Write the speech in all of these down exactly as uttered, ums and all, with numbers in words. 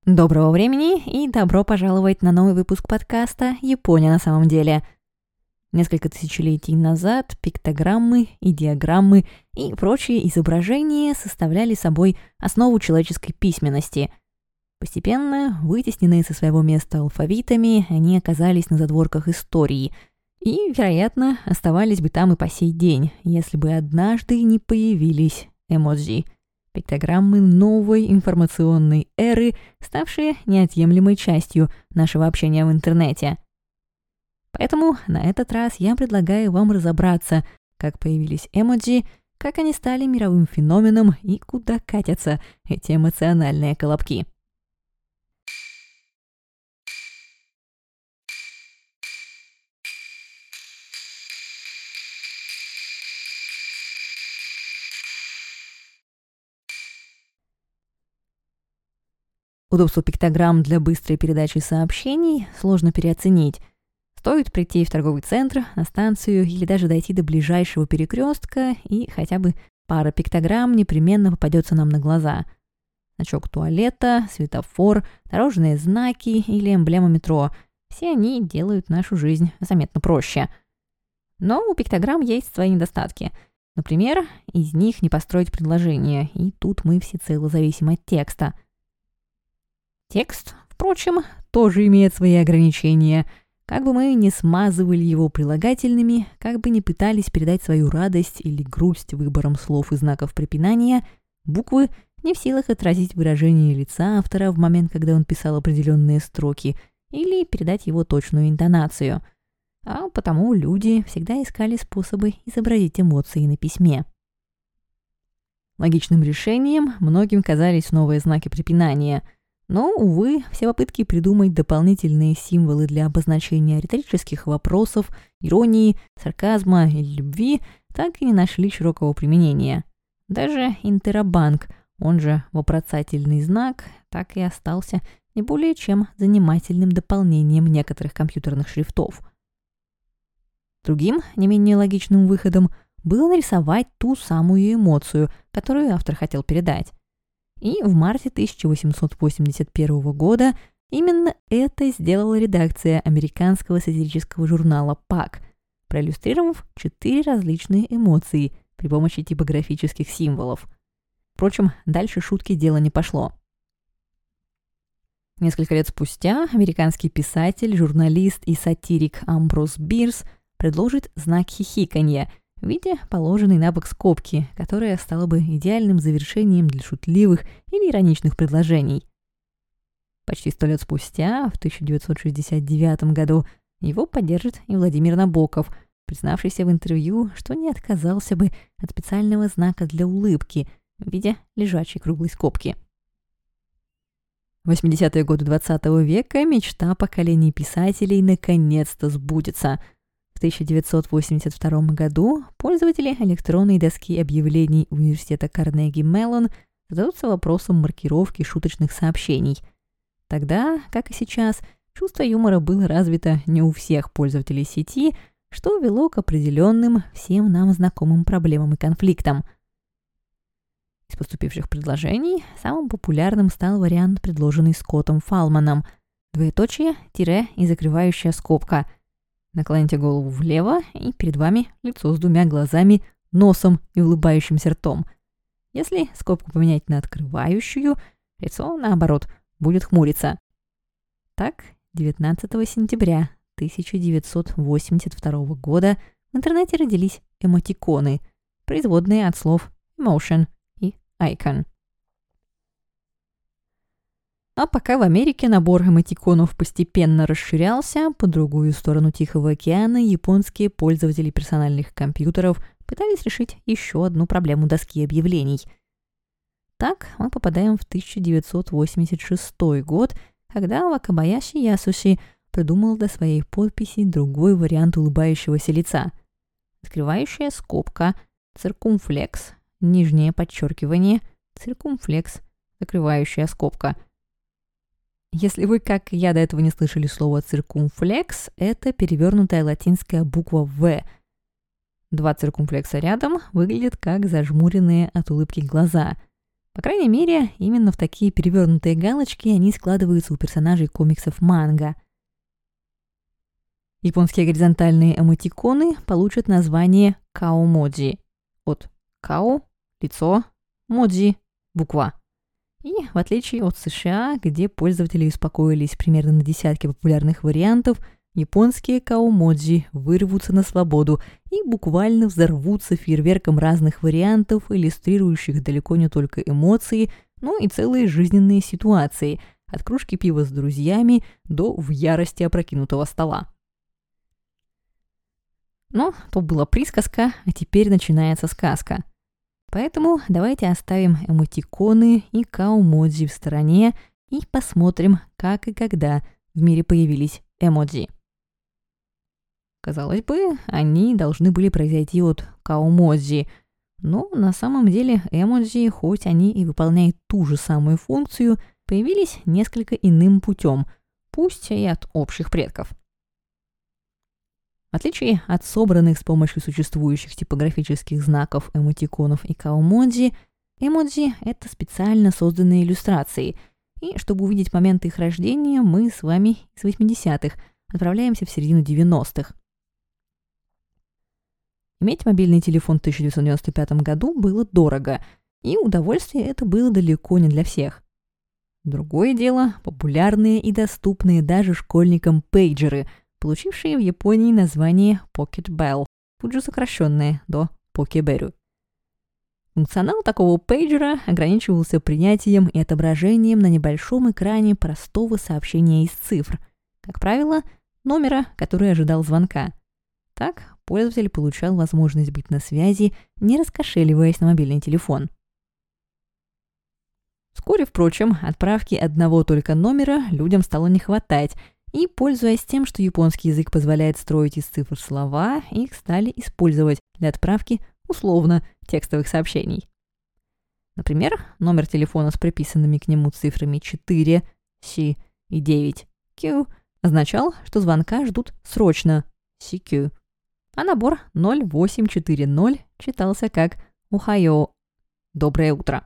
Доброго времени и добро пожаловать на новый выпуск подкаста «Япония на самом деле». Несколько тысячелетий назад пиктограммы, идеограммы и прочие изображения составляли собой основу человеческой письменности. Постепенно, вытесненные со своего места алфавитами, они оказались на задворках истории и, вероятно, оставались бы там и по сей день, если бы однажды не появились эмоджи. Пиктограммы новой информационной эры, ставшие неотъемлемой частью нашего общения в интернете. Поэтому на этот раз я предлагаю вам разобраться, как появились эмоджи, как они стали мировым феноменом и куда катятся эти эмоциональные колобки. Удобство пиктограмм для быстрой передачи сообщений сложно переоценить. Стоит прийти в торговый центр, на станцию или даже дойти до ближайшего перекрестка, и хотя бы пара пиктограмм непременно попадется нам на глаза. Значок туалета, светофор, дорожные знаки или эмблема метро – все они делают нашу жизнь заметно проще. Но у пиктограмм есть свои недостатки. Например, из них не построить предложение, и тут мы всецело зависим от текста. Текст, впрочем, тоже имеет свои ограничения. Как бы мы ни смазывали его прилагательными, как бы ни пытались передать свою радость или грусть выбором слов и знаков препинания, буквы не в силах отразить выражение лица автора в момент, когда он писал определенные строки, или передать его точную интонацию. А потому люди всегда искали способы изобразить эмоции на письме. Логичным решением многим казались новые знаки препинания – но, увы, все попытки придумать дополнительные символы для обозначения риторических вопросов, иронии, сарказма или любви так и не нашли широкого применения. Даже интеробанк, он же вопросательный знак, так и остался не более чем занимательным дополнением некоторых компьютерных шрифтов. Другим, не менее логичным выходом было нарисовать ту самую эмоцию, которую автор хотел передать. И в марте тысяча восемьсот восемьдесят первого года именно это сделала редакция американского сатирического журнала «Пак», проиллюстрировав четыре различные эмоции при помощи типографических символов. Впрочем, дальше шутки дело не пошло. Несколько лет спустя американский писатель, журналист и сатирик Амброс Бирс предложит знак хихиканья в виде положенной на бок скобки, которая стала бы идеальным завершением для шутливых или ироничных предложений. Почти сто лет спустя, в тысяча девятьсот шестьдесят девятом году, его поддержит и Владимир Набоков, признавшийся в интервью, что не отказался бы от специального знака для улыбки в виде лежачей круглой скобки. В восьмидесятые годы двадцатого века мечта поколений писателей наконец-то сбудется. В тысяча девятьсот восемьдесят втором году пользователи электронной доски объявлений университета Карнеги-Меллон задаются вопросом маркировки шуточных сообщений. Тогда, как и сейчас, чувство юмора было развито не у всех пользователей сети, что вело к определенным, всем нам знакомым проблемам и конфликтам. Из поступивших предложений самым популярным стал вариант, предложенный Скоттом Фалманом: двоеточие, тире и закрывающая скобка. Наклоните голову влево, и перед вами лицо с двумя глазами, носом и улыбающимся ртом. Если скобку поменять на открывающую, лицо, наоборот, будет хмуриться. Так, девятнадцатого сентября тысяча девятьсот восемьдесят второго года в интернете родились эмотиконы, производные от слов emotion и icon. А пока в Америке набор эмотиконов постепенно расширялся, по другую сторону Тихого океана японские пользователи персональных компьютеров пытались решить еще одну проблему доски объявлений. Так мы попадаем в тысяча девятьсот восемьдесят шестой год, когда Вакабаяши Ясуши придумал для своей подписи другой вариант улыбающегося лица. Открывающая скобка, циркумфлекс, нижнее подчеркивание, циркумфлекс, закрывающая скобка. Если вы, как и я, до этого не слышали слово «циркумфлекс», это перевернутая латинская буква «В». Два циркумфлекса рядом выглядят как зажмуренные от улыбки глаза. По крайней мере, именно в такие перевернутые галочки они складываются у персонажей комиксов манга. Японские горизонтальные эмотиконы получат название каомоджи. От као – лицо, моджи – буква. И в отличие от США, где пользователи успокоились примерно на десятке популярных вариантов, японские каомоджи вырвутся на свободу и буквально взорвутся фейерверком разных вариантов, иллюстрирующих далеко не только эмоции, но и целые жизненные ситуации, от кружки пива с друзьями до в ярости опрокинутого стола. Но то была присказка, а теперь начинается сказка. Поэтому давайте оставим эмотиконы и каомоджи в стороне и посмотрим, как и когда в мире появились эмоджи. Казалось бы, они должны были произойти от каомоджи, но на самом деле эмоджи, хоть они и выполняют ту же самую функцию, появились несколько иным путем, пусть и от общих предков. В отличие от собранных с помощью существующих типографических знаков эмотиконов и каомоджи, эмоджи — это специально созданные иллюстрации, и чтобы увидеть момент их рождения, мы с вами из восьмидесятых отправляемся в середину девяностых. Иметь мобильный телефон в тысяча девятьсот девяносто пятом году было дорого, и удовольствие это было далеко не для всех. Другое дело — популярные и доступные даже школьникам пейджеры, получившие в Японии название Pocket Bell, тут же сокращенное до Покеберу. Функционал такого пейджера ограничивался принятием и отображением на небольшом экране простого сообщения из цифр, как правило, номера, который ожидал звонка. Так пользователь получал возможность быть на связи, не раскошеливаясь на мобильный телефон. Вскоре, впрочем, отправки одного только номера людям стало не хватать, и, пользуясь тем, что японский язык позволяет строить из цифр слова, их стали использовать для отправки условно текстовых сообщений. Например, номер телефона с приписанными к нему цифрами четыре, си и девять, кью означал, что звонка ждут срочно, си кью, а набор ноль восемь четыре ноль читался как «Охайо» – «Доброе утро».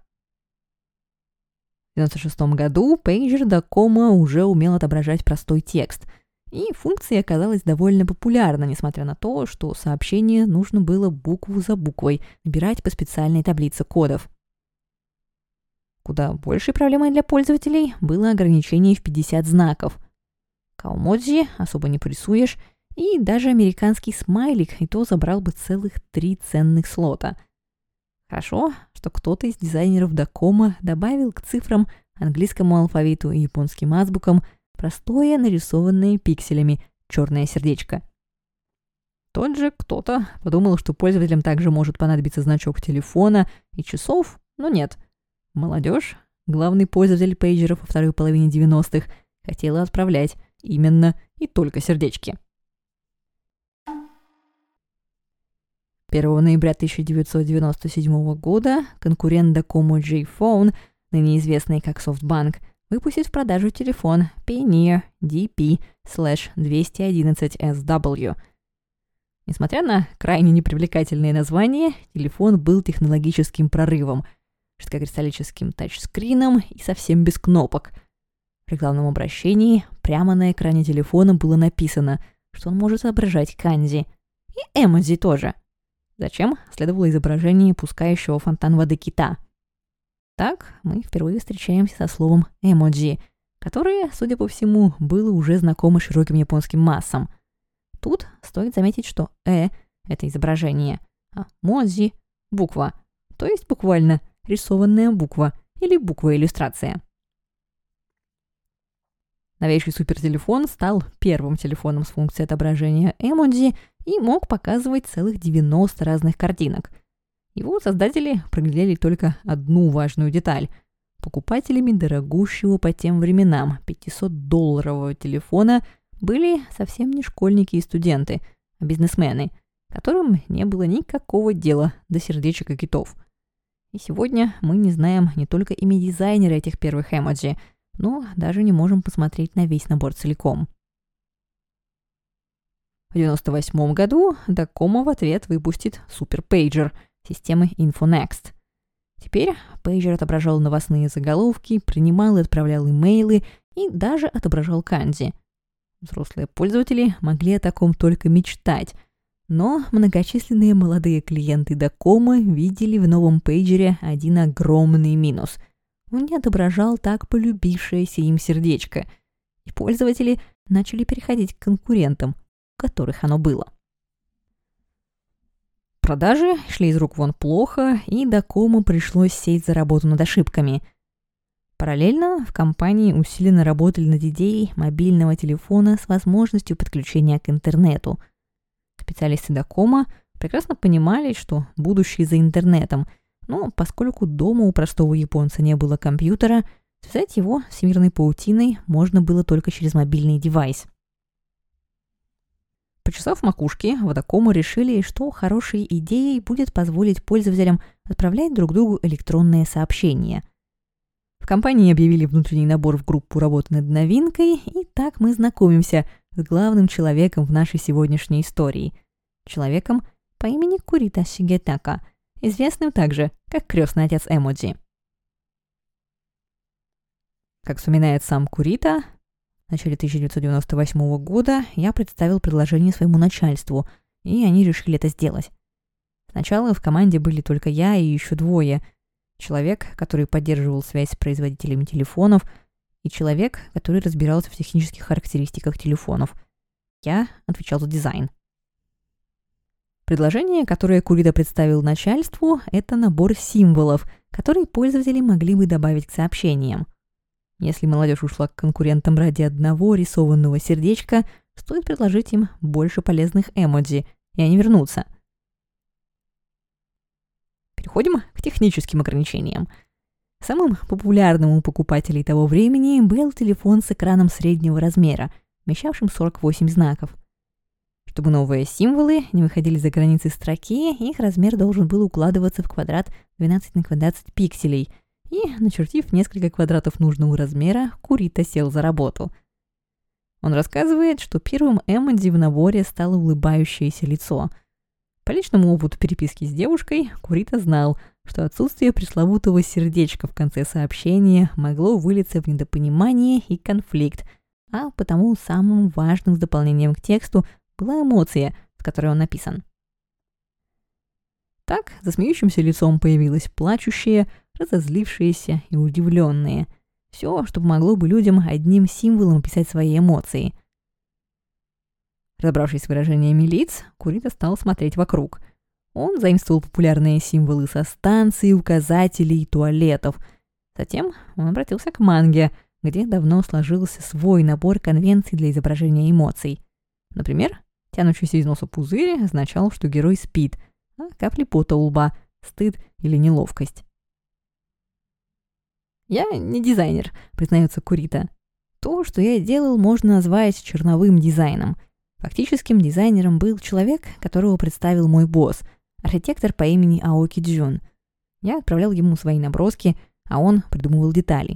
В девяносто шестом году пейджер Докомо уже умел отображать простой текст, и функция оказалась довольно популярна, несмотря на то, что сообщение нужно было букву за буквой набирать по специальной таблице кодов. Куда большей проблемой для пользователей было ограничение в пятьдесят знаков. Каомоджи особо не порисуешь, и даже американский смайлик и то забрал бы целых три ценных слота. Хорошо, что кто-то из дизайнеров Докомо добавил к цифрам, английскому алфавиту и японским азбукам простое, нарисованное пикселями, черное сердечко. Тот же кто-то подумал, что пользователям также может понадобиться значок телефона и часов, но нет. Молодежь, главный пользователь пейджеров во второй половине девяностых, хотела отправлять именно и только сердечки. первого ноября тысяча девятьсот девяносто седьмого года конкурент Docomo J-Phone, ныне известный как SoftBank, выпустит в продажу телефон Pioneer ди пи двести одиннадцать эс дабл ю. Несмотря на крайне непривлекательное название, телефон был технологическим прорывом, жидкокристаллическим тачскрином и совсем без кнопок. В рекламном обращении прямо на экране телефона было написано, что он может отображать канзи. И эмодзи тоже. Зачем следовало изображение пускающего фонтан воды кита. Так мы впервые встречаемся со словом эмоджи, которое, судя по всему, было уже знакомо широким японским массам. Тут стоит заметить, что «э» — это изображение, а «моджи» — буква, то есть буквально рисованная буква или буква-иллюстрация. Новейший супертелефон стал первым телефоном с функцией отображения эмоджи и мог показывать целых девяносто разных картинок. Его создатели проглядели только одну важную деталь. Покупателями дорогущего по тем временам пятисотдолларового телефона были совсем не школьники и студенты, а бизнесмены, которым не было никакого дела до сердечек и китов. И сегодня мы не знаем не только имя дизайнера этих первых эмоджи, но даже не можем посмотреть на весь набор целиком. В девяносто восьмом году Docomo в ответ выпустит суперпейджер системы InfoNext. Теперь пейджер отображал новостные заголовки, принимал и отправлял имейлы и даже отображал канзи. Взрослые пользователи могли о таком только мечтать, но многочисленные молодые клиенты Докомо видели в новом пейджере один огромный минус. Он не отображал так полюбившееся им сердечко, и пользователи начали переходить к конкурентам, у которых оно было. Продажи шли из рук вон плохо, и Докомо пришлось сесть за работу над ошибками. Параллельно в компании усиленно работали над идеей мобильного телефона с возможностью подключения к интернету. Специалисты Докомо прекрасно понимали, что будущее за интернетом, но поскольку дома у простого японца не было компьютера, связать его с всемирной паутиной можно было только через мобильный девайс. Почесав макушки, в Докомо решили, что хорошей идеей будет позволить пользователям отправлять друг другу электронные сообщения. В компании объявили внутренний набор в группу работы над новинкой, и так мы знакомимся с главным человеком в нашей сегодняшней истории. Человеком по имени Курита Шигетака, известным также как крестный отец эмодзи. Как вспоминает сам Курита, в начале тысяча девятьсот девяносто восьмого года я представил предложение своему начальству, и они решили это сделать. Сначала в команде были только я и еще двое. Человек, который поддерживал связь с производителями телефонов, и человек, который разбирался в технических характеристиках телефонов. Я отвечал за дизайн. Предложение, которое Курита представил начальству, это набор символов, которые пользователи могли бы добавить к сообщениям. Если молодежь ушла к конкурентам ради одного рисованного сердечка, стоит предложить им больше полезных эмодзи, и они вернутся. Переходим к техническим ограничениям. Самым популярным у покупателей того времени был телефон с экраном среднего размера, вмещавшим сорок восемь знаков. Чтобы новые символы не выходили за границы строки, их размер должен был укладываться в квадрат двенадцать на двенадцать пикселей, и, начертив несколько квадратов нужного размера, Курита сел за работу. Он рассказывает, что первым эмодзи в наборе стало улыбающееся лицо. По личному опыту переписки с девушкой Курита знал, что отсутствие пресловутого сердечка в конце сообщения могло вылиться в недопонимание и конфликт, а потому самым важным с дополнением к тексту была эмоция, с которой он написан. Так, за смеющимся лицом появилось плачущее, разозлившееся и удивленное. Все, что помогло бы людям одним символом описать свои эмоции. Разобравшись с выражениями лиц, Курита стал смотреть вокруг. Он заимствовал популярные символы со станций, указателей, туалетов. Затем он обратился к манге, где давно сложился свой набор конвенций для изображения эмоций. Например, тянущийся из носа пузырь означал, что герой спит, а капли пота у лба – стыд или неловкость. «Я не дизайнер», — признается Курита. «То, что я делал, можно назвать черновым дизайном. Фактическим дизайнером был человек, которого представил мой босс, архитектор по имени Аоки Джун. Я отправлял ему свои наброски, а он придумывал детали».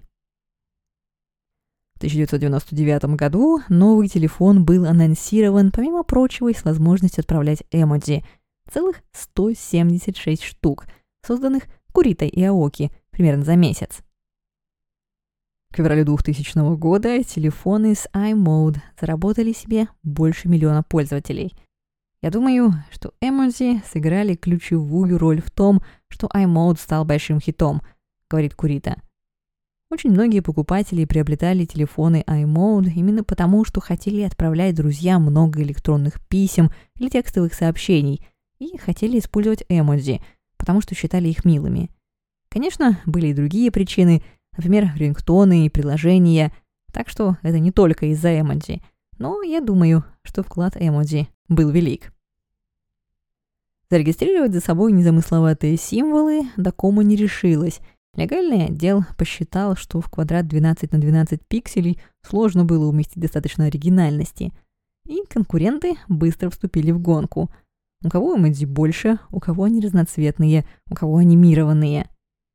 В тысяча девятьсот девяносто девятом году новый телефон был анонсирован, помимо прочего, с возможностью отправлять эмодзи. Целых сто семьдесят шесть штук, созданных Куритой и Аоки примерно за месяц. К февралю двухтысячного года телефоны с iMode заработали себе больше миллиона пользователей. Я думаю, что эмодзи сыграли ключевую роль в том, что iMode стал большим хитом, говорит Курита. Очень многие покупатели приобретали телефоны iMode именно потому, что хотели отправлять друзьям много электронных писем или текстовых сообщений и хотели использовать эмодзи, потому что считали их милыми. Конечно, были и другие причины, например, рингтоны и приложения, так что это не только из-за эмодзи, но я думаю, что вклад эмодзи был велик. Зарегистрировать за собой незамысловатые символы Докомо не решилась. Легальный отдел посчитал, что в квадрат двенадцать на двенадцать пикселей сложно было уместить достаточно оригинальности, и конкуренты быстро вступили в гонку. У кого эмодзи больше, у кого они разноцветные, у кого анимированные.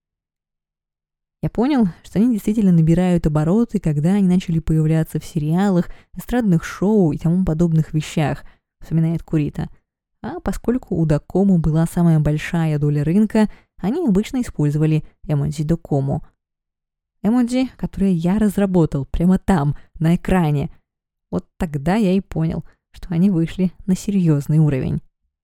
Я понял, что они действительно набирают обороты, когда они начали появляться в сериалах, эстрадных шоу и тому подобных вещах, вспоминает Курита. А поскольку у Докомо была самая большая доля рынка, они обычно использовали эмодзи Докому. Эмодзи, которые я разработал прямо там, на экране. Вот тогда я и понял, что они вышли на серьезный уровень.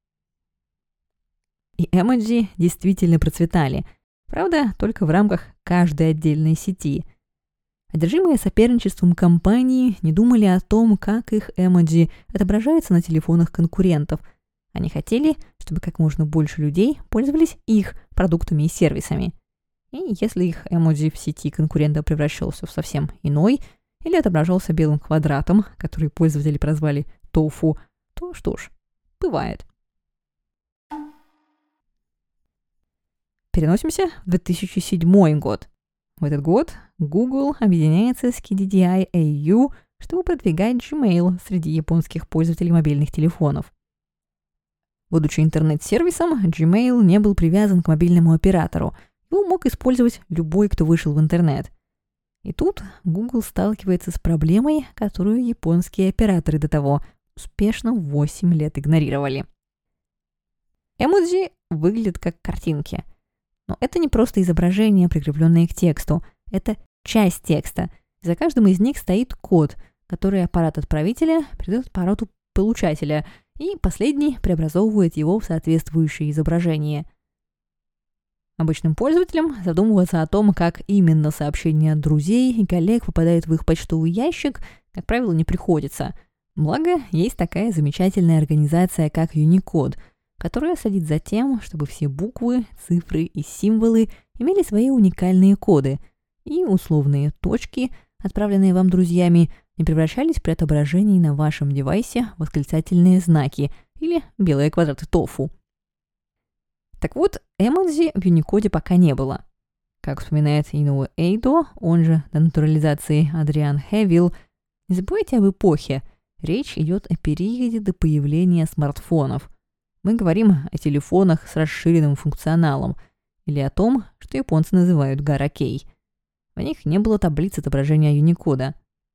И эмодзи действительно процветали. Правда, только в рамках каждой отдельной сети. Одержимые соперничеством компании не думали о том, как их эмодзи отображаются на телефонах конкурентов. Они хотели, чтобы как можно больше людей пользовались их продуктами и сервисами. И если их эмодзи в сети конкурента превращался в совсем иной, или отображался белым квадратом, который пользователи прозвали тофу, то что ж, бывает. Переносимся в две тысячи седьмой год. В этот год Google объединяется с кей ди ди ай эй ю, чтобы продвигать Gmail среди японских пользователей мобильных телефонов. Будучи интернет-сервисом, Gmail не был привязан к мобильному оператору. Его мог использовать любой, кто вышел в интернет. И тут Google сталкивается с проблемой, которую японские операторы до того успешно восемь лет игнорировали. Эмодзи выглядят как картинки. Но это не просто изображения, прикрепленные к тексту. Это часть текста. За каждым из них стоит код, который аппарат отправителя передает аппарату получателя, и последний преобразовывает его в соответствующее изображение. Обычным пользователям задумываться о том, как именно сообщение от друзей и коллег попадает в их почтовый ящик, как правило, не приходится. Благо, есть такая замечательная организация, как Unicode, которая следит за тем, чтобы все буквы, цифры и символы имели свои уникальные коды, и условные точки, отправленные вам друзьями, не превращались при отображении на вашем девайсе в восклицательные знаки или белые квадраты тофу. Так вот, эмодзи в Unicode пока не было. Как вспоминает Иноуэ Эйдо, он же на натурализации Адриан Хевилл, не забывайте об эпохе. Речь идет о периоде до появления смартфонов. Мы говорим о телефонах с расширенным функционалом или о том, что японцы называют гаракей. В них не было таблиц отображения Unicode.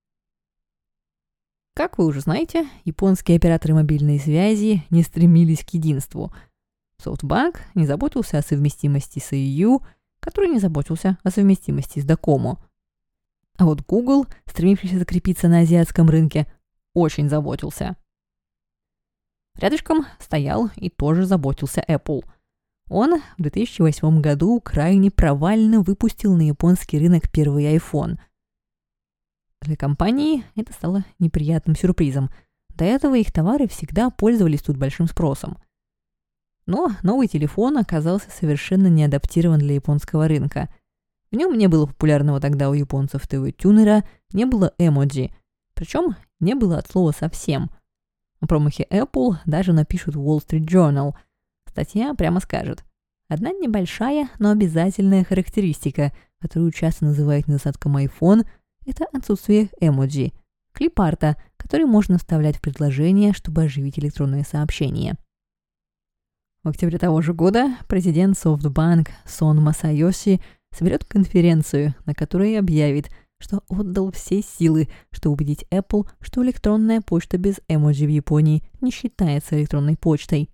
Как вы уже знаете, японские операторы мобильной связи не стремились к единству. SoftBank не заботился о совместимости с эй ю, который не заботился о совместимости с Docomo. А вот Google, стремившийся закрепиться на азиатском рынке, очень заботился. Рядышком стоял и тоже заботился Apple. Он в две тысячи восьмом году крайне провально выпустил на японский рынок первый iPhone. Для компании это стало неприятным сюрпризом. До этого их товары всегда пользовались тут большим спросом. Но новый телефон оказался совершенно не адаптирован для японского рынка. В нем не было популярного тогда у японцев ТВ-тюнера, не было эмодзи. Причем не было от слова совсем. О промахе Apple даже напишут в Wall Street Journal. Статья прямо скажет: одна небольшая, но обязательная характеристика, которую часто называют недостатком iPhone, это отсутствие эмодзи, клип-арта, который можно вставлять в предложение, чтобы оживить электронные сообщения. В октябре того же года президент SoftBank Сон Масайоси соберет конференцию, на которой объявит, что отдал все силы, чтобы убедить Apple, что электронная почта без эмодзи в Японии не считается электронной почтой.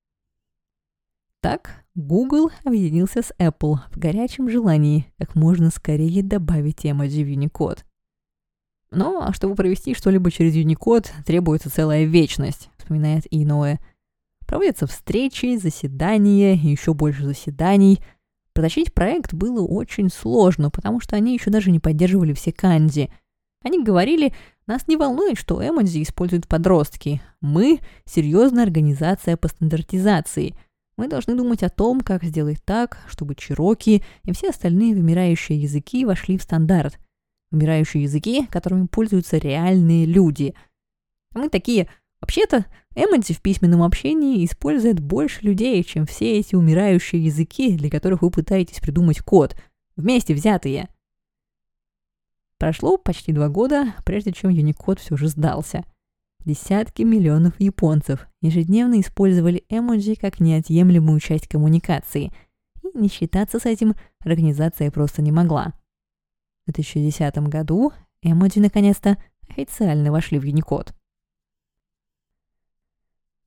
Так, Google объединился с Apple в горячем желании как можно скорее добавить эмодзи в Unicode. Но чтобы провести что-либо через Unicode, требуется целая вечность, вспоминает Иноуэ. Проводятся встречи, заседания и еще больше заседаний. Протащить проект было очень сложно, потому что они еще даже не поддерживали все канзи. Они говорили: нас не волнует, что эмодзи используют подростки. Мы – серьезная организация по стандартизации. Мы должны думать о том, как сделать так, чтобы чероки и все остальные вымирающие языки вошли в стандарт. Вымирающие языки, которыми пользуются реальные люди. А мы такие: вообще-то, эмодзи в письменном общении использует больше людей, чем все эти умирающие языки, для которых вы пытаетесь придумать код, вместе взятые. Прошло почти два года, прежде чем Unicode все же сдался. Десятки миллионов японцев ежедневно использовали эмодзи как неотъемлемую часть коммуникации, и не считаться с этим организация просто не могла. В две тысячи десятом году эмодзи наконец-то официально вошли в Unicode.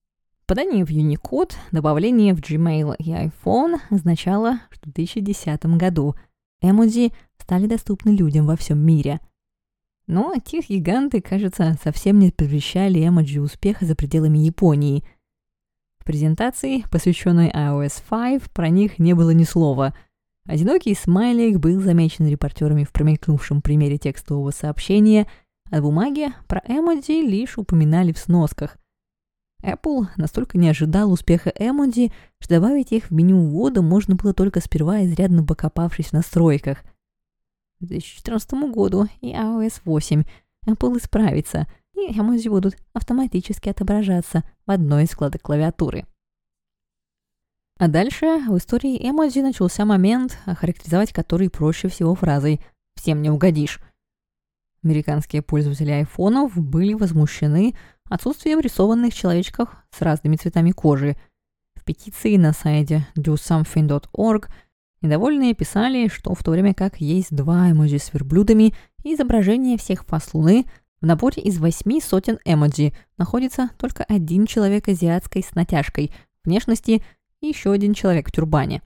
Попадание в Unicode, добавление в Gmail и iPhone означало, что в две тысячи десятом году эмодзи стали доступны людям во всем мире. Но тех-гиганты, кажется, совсем не предвещали эмоджи успеха за пределами Японии. В презентации, посвященной ай о эс пять, про них не было ни слова. Одинокий смайлик был замечен репортерами в промелькнувшем примере текстового сообщения, а бумаги про эмодзи лишь упоминали в сносках. Apple настолько не ожидал успеха эмодзи, что добавить их в меню ввода можно было только сперва изрядно покопавшись в настройках. К две тысячи четырнадцатому году и ай о эс восемь Apple исправится, и эмодзи будут автоматически отображаться в одной из вкладок клавиатуры. А дальше в истории эмодзи начался момент, охарактеризовать который проще всего фразой «всем не угодишь». Американские пользователи айфонов были возмущены отсутствием рисованных человечков с разными цветами кожи. В петиции на сайте do something dot org недовольные писали, что в то время как есть два эмоджи с верблюдами и изображение всех фаз Луны, в наборе из восьми сотен эмоджи находится только один человек азиатской с натяжкой внешности и еще один человек в тюрбане.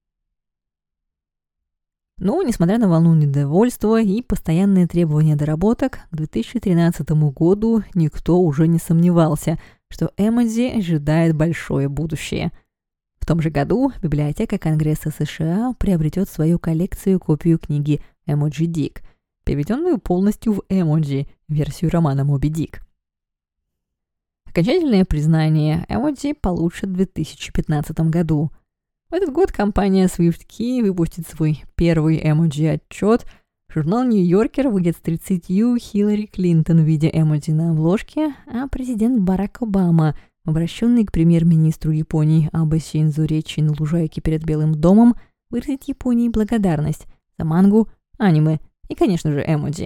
Но, несмотря на волну недовольства и постоянные требования доработок, к две тысячи тринадцатому году никто уже не сомневался, что эмодзи ожидает большое будущее. В том же году Библиотека Конгресса США приобретет свою коллекцию копию книги «Эмоджи Дик», переведенную полностью в эмоджи, версию романа «Моби Дик». Окончательное признание эмоджи получат в две тысячи пятнадцатом году. В этот год компания SwiftKey выпустит свой первый эмоджи-отчет. Журнал «Нью-Йоркер» выйдет с тридцатью Хиллари Клинтон в виде эмоджи на обложке, а президент Барак Обама, обращенный к премьер-министру Японии Абе Синдзо речи на лужайке перед Белым домом, выразит Японии благодарность за мангу, аниме и, конечно же, эмоджи.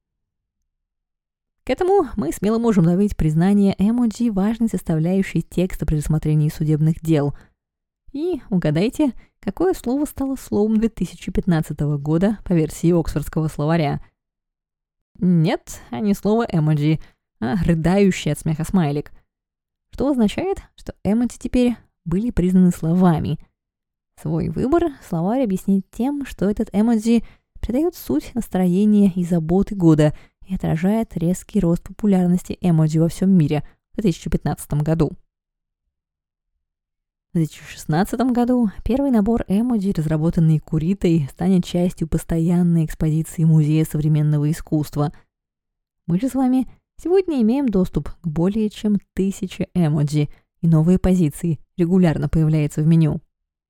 К этому мы смело можем добавить признание эмоджи важной составляющей текста при рассмотрении судебных дел. И угадайте, какое слово стало словом две тысячи пятнадцатого года по версии Оксфордского словаря? Нет, а не слово эмоджи, а рыдающий от смеха смайлик. Что означает, что эмоджи теперь были признаны словами. Свой выбор словарь объяснит тем, что этот эмоджи придает суть настроения и заботы года и отражает резкий рост популярности эмоджи во всем мире в две тысячи пятнадцатом году. В две тысячи шестнадцатом году первый набор эмоджи, разработанный Куритой, станет частью постоянной экспозиции Музея современного искусства. Мы же с вами сегодня имеем доступ к более чем тысяче эмоджи, и новые позиции регулярно появляются в меню.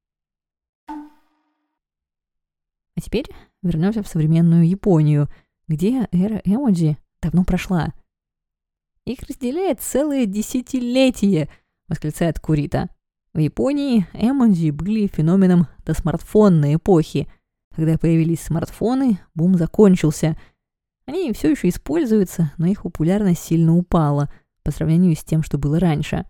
А теперь вернемся в современную Японию, где эра эмоджи давно прошла. «Их разделяет целое десятилетие», — восклицает Курита. В Японии эмоджи были феноменом досмартфонной эпохи. Когда появились смартфоны, бум закончился. Они все еще используются, но их популярность сильно упала по сравнению с тем, что было раньше.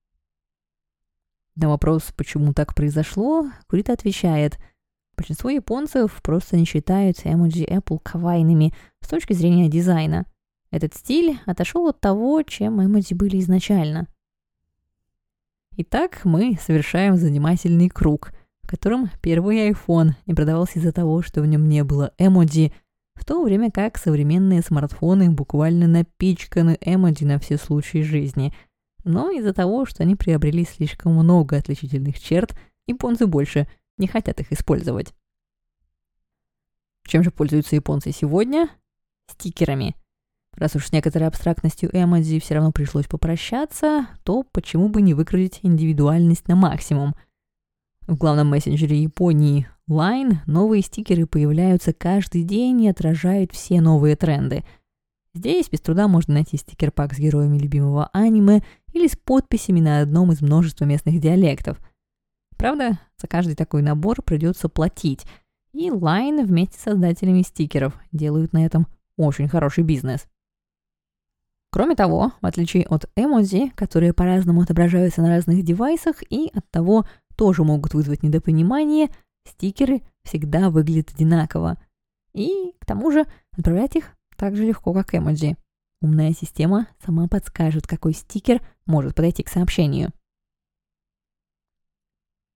На вопрос, почему так произошло, Курита отвечает: большинство японцев просто не считают эмоджи Apple кавайными с точки зрения дизайна. Этот стиль отошел от того, чем эмоджи были изначально. Итак, мы совершаем занимательный круг, в котором первый iPhone не продавался из-за того, что в нем не было эмоджи, в то время как современные смартфоны буквально напичканы эмоджи на все случаи жизни. Но из-за того, что они приобрели слишком много отличительных черт, японцы больше не хотят их использовать. Чем же пользуются японцы сегодня? Стикерами. Раз уж с некоторой абстрактностью эмоджи все равно пришлось попрощаться, то почему бы не выкрутить индивидуальность на максимум? В главном мессенджере Японии Line новые стикеры появляются каждый день и отражают все новые тренды. Здесь без труда можно найти стикер-пак с героями любимого аниме или с подписями на одном из множества местных диалектов. Правда, за каждый такой набор придется платить, и Line вместе с создателями стикеров делают на этом очень хороший бизнес. Кроме того, в отличие от эмоджи, которые по-разному отображаются на разных девайсах и оттого тоже могут вызвать недопонимание, стикеры всегда выглядят одинаково. И, к тому же, отправлять их так же легко, как эмоджи. Умная система сама подскажет, какой стикер может подойти к сообщению.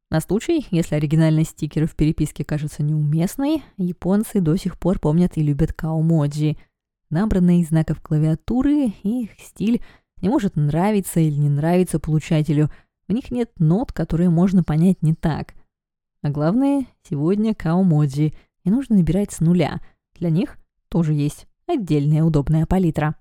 На случай, если оригинальность стикеров в переписке кажется неуместной, японцы до сих пор помнят и любят каомоджи, набранные из знаков клавиатуры, и их стиль не может нравиться или не нравиться получателю. В них нет нот, которые можно понять не так. А главное, сегодня каомоджи не нужно набирать с нуля. Для них тоже есть отдельная удобная палитра.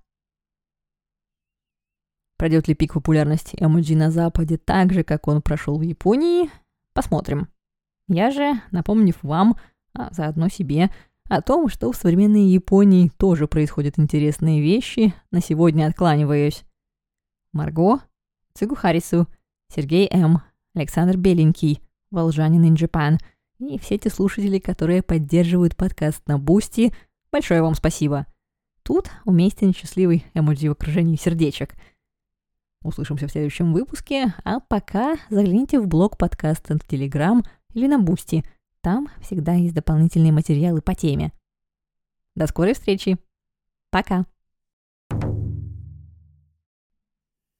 Пройдет ли пик популярности эмоджи на Западе так же, как он прошел в Японии? Посмотрим. Я же, напомнив вам, а заодно себе, о том, что в современной Японии тоже происходят интересные вещи, на сегодня откланиваюсь. Марго, Цугухарису, Сергей М., Александр Беленький, Волжанин in Japan и все те слушатели, которые поддерживают подкаст на Бусти, большое вам спасибо. Тут уместен счастливый эмоджи в окружении сердечек. Услышимся в следующем выпуске, а пока загляните в блог подкаста в Телеграм или на Бусти. Там всегда есть дополнительные материалы по теме. До скорой встречи. Пока.